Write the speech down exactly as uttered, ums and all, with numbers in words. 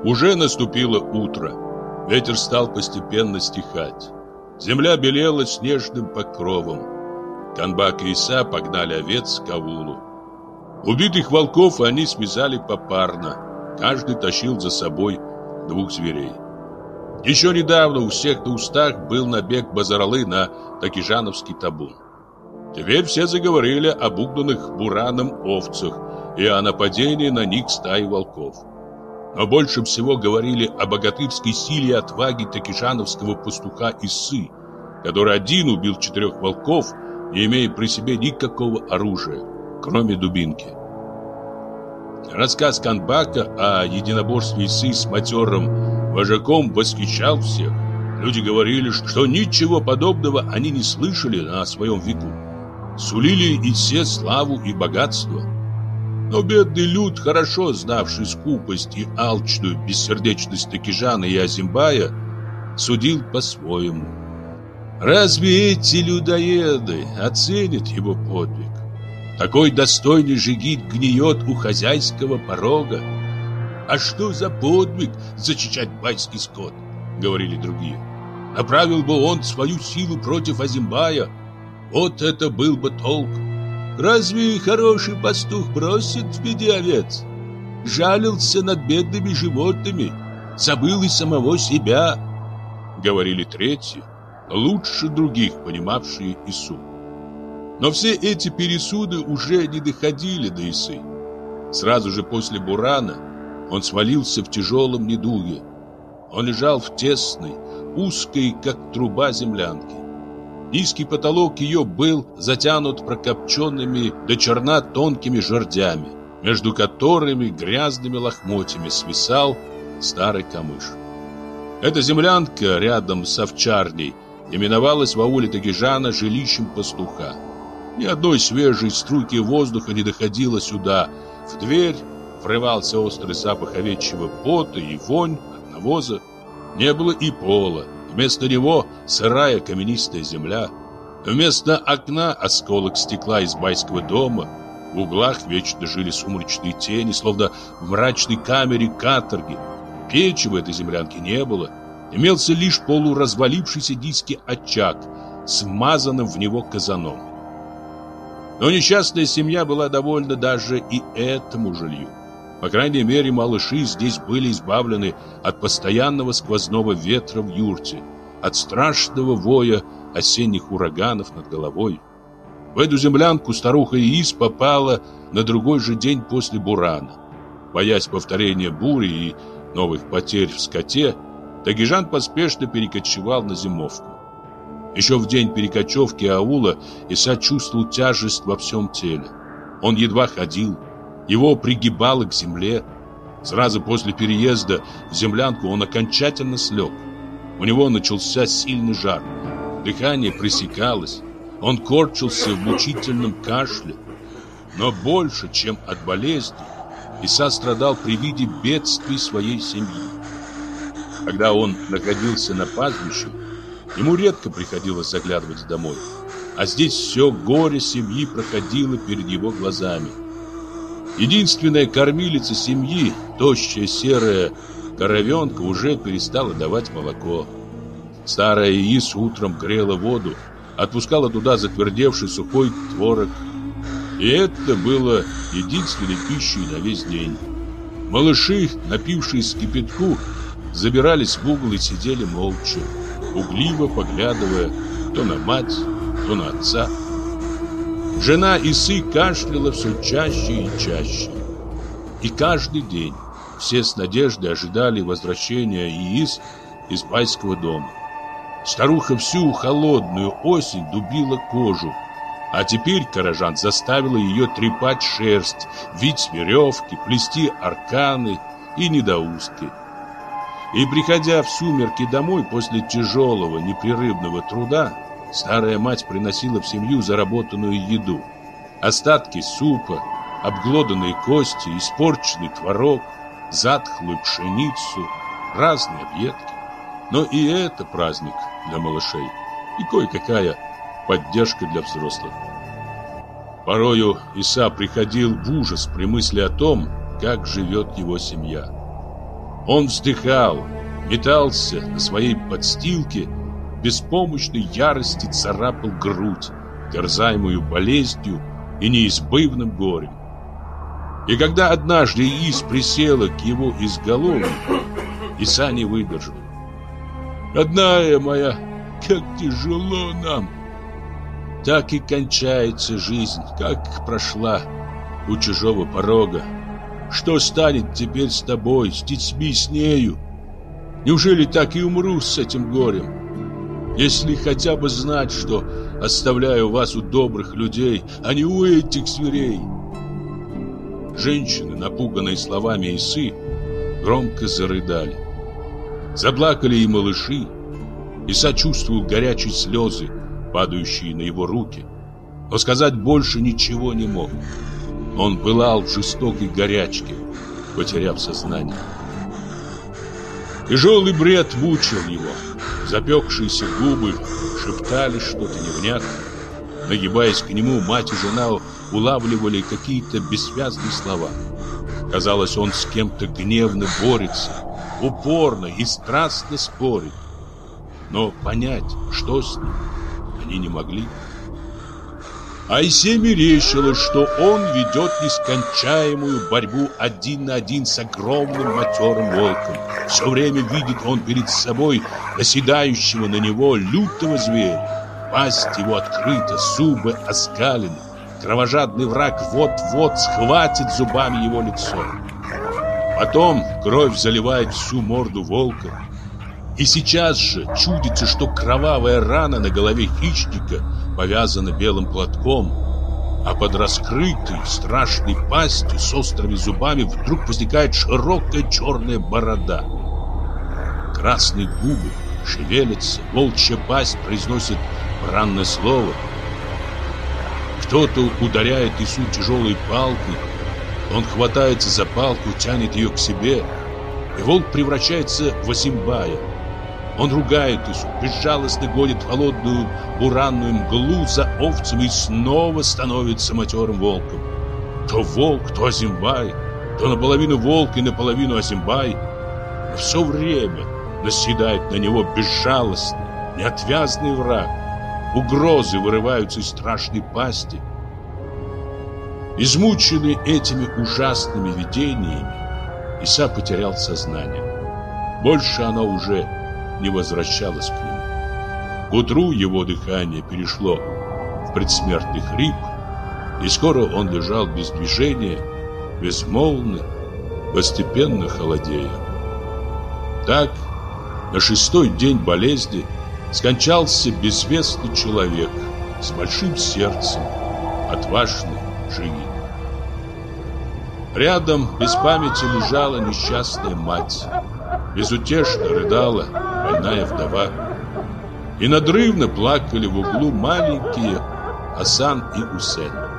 Уже наступило утро. Ветер стал постепенно стихать. Земля белела снежным покровом. Канбак и Иса погнали овец к аулу. Убитых волков они связали попарно. Каждый тащил за собой двух зверей. Еще недавно у всех на устах был набег Базаралы на Такижановский табун. Теперь все заговорили об угнанных бураном овцах и о нападении на них стаи волков. Но больше всего говорили о богатырской силе и отваге такижановского пастуха Исы, который один убил четырех волков, не имея при себе никакого оружия, кроме дубинки. Рассказ Канбака о единоборстве Исы с матерым вожаком восхищал всех. Люди говорили, что ничего подобного они не слышали на своем веку. Сулили Исе славу и богатство. Но бедный люд, хорошо знавший скупость и алчную бессердечность Такижана и Азимбая, судил по-своему. Разве эти людоеды оценят его подвиг? Такой достойный жигит гниет у хозяйского порога. А что за подвиг зачищать байский скот, говорили другие. Направил бы он свою силу против Азимбая, вот это был бы толк. Разве хороший пастух бросит в беде овец? Жалился над бедными животными, забыл и самого себя, говорили третьи, лучше других понимавшие Ису. Но все эти пересуды уже не доходили до Исы. Сразу же после бурана он свалился в тяжелом недуге. Он лежал в тесной, узкой, как труба, землянке. Низкий потолок ее был затянут прокопченными до черна тонкими жердями, между которыми грязными лохмотьями свисал старый камыш. Эта землянка рядом с овчарней именовалась в ауле Такижана жилищем пастуха. Ни одной свежей струйки воздуха не доходило сюда. В дверь врывался острый запах овечьего пота и вонь от навоза. Не было и пола. Вместо него сырая каменистая земля. Вместо окна осколок стекла из байского дома. В углах вечно жили сумрачные тени, словно в мрачной камере каторги. Печи в этой землянке не было. Имелся лишь полуразвалившийся низкий очаг с вмазанным в него казаном. Но несчастная семья была довольна даже и этому жилью. По крайней мере, малыши здесь были избавлены от постоянного сквозного ветра в юрте, от страшного воя осенних ураганов над головой. В эту землянку старуха Иис попала на другой же день после бурана. Боясь повторения бури и новых потерь в скоте, Такижан поспешно перекочевал на зимовку. Еще в день перекочевки аула Иса чувствовал тяжесть во всем теле. Он едва ходил, его пригибало к земле. Сразу после переезда в землянку он окончательно слег. У него начался сильный жар, дыхание пресекалось, он корчился в мучительном кашле. Но больше, чем от болезни, Иса страдал при виде бедствий своей семьи. Когда он находился на пастбище, ему редко приходилось заглядывать домой, а здесь все горе семьи проходило перед его глазами. Единственная кормилица семьи, тощая серая коровенка, уже перестала давать молоко. Старая Иис утром грела воду, отпускала туда затвердевший сухой творог. И это было единственной пищей на весь день. Малыши, напившись кипятку, забирались в угол и сидели молча, угливо поглядывая то на мать, то на отца. Жена Исы кашляла все чаще и чаще. И каждый день все с надеждой ожидали возвращения Иис из байского дома. Старуха всю холодную осень дубила кожу, а теперь Каражан заставила ее трепать шерсть, вить веревки, плести арканы и недоустки. И, приходя в сумерки домой после тяжелого непрерывного труда, старая мать приносила в семью заработанную еду. Остатки супа, обглоданные кости, испорченный творог, затхлую пшеницу, разные объедки. Но и это праздник для малышей, и кое-какая поддержка для взрослых. Порою Иса приходил в ужас при мысли о том, как живет его семья. Он вздыхал, метался на своей подстилке, в беспомощной ярости царапал грудь, терзаемую болезнью и неизбывным горем. И когда однажды Ис присела к его изголовью, Иса не выдержал. «Родная моя, как тяжело нам! Так и кончается жизнь, как прошла у чужого порога. Что станет теперь с тобой, с детьми, с нею? Неужели так и умру с этим горем? Если хотя бы знать, что оставляю вас у добрых людей, а не у этих зверей!» Женщины, напуганные словами Исы, громко зарыдали. Заплакали и малыши. Иса чувствовал горячие слезы, падающие на его руки, но сказать больше ничего не мог. Он пылал в жестокой горячке, потеряв сознание. Тяжелый бред мучил его. Запекшиеся губы шептали что-то невнятное. Нагибаясь к нему, мать и жена улавливали какие-то бессвязные слова. Казалось, он с кем-то гневно борется, упорно и страстно спорит. Но понять, что с ним, они не могли. Айсе мерещилось, что он ведет нескончаемую борьбу один на один с огромным матерым волком. Все время видит он перед собой наседающего на него лютого зверя. Пасть его открыта, зубы оскалены. Кровожадный враг вот-вот схватит зубами его лицо. Потом кровь заливает всю морду волка. И сейчас же чудится, что кровавая рана на голове хищника повязана белым платком, а под раскрытой страшной пастью с острыми зубами вдруг возникает широкая черная борода. Красные губы шевелятся, волчья пасть произносит бранное слово. Кто-то ударяет Ису тяжелой палкой. Он хватается за палку, тянет ее к себе, и волк превращается в Асимбая. Он ругает Ису, безжалостно гонит холодную буранную мглу за овцами и снова становится матерым волком. То волк, то Асимбай, то наполовину волк и наполовину Асимбай. Но все время наседает на него безжалостный, неотвязный враг. Угрозы вырываются из страшной пасти. Измученный этими ужасными видениями, Иса потерял сознание. Больше оно уже не возвращалось к нему. К утру его дыхание перешло в предсмертный хрип, и скоро он лежал без движения, безмолвно, постепенно холодея. Так, на шестой день болезни скончался безвестный человек с большим сердцем, отважный живи. Рядом без памяти лежала несчастная мать. Безутешно рыдала больная вдова. И надрывно плакали в углу маленькие Асан и Усен.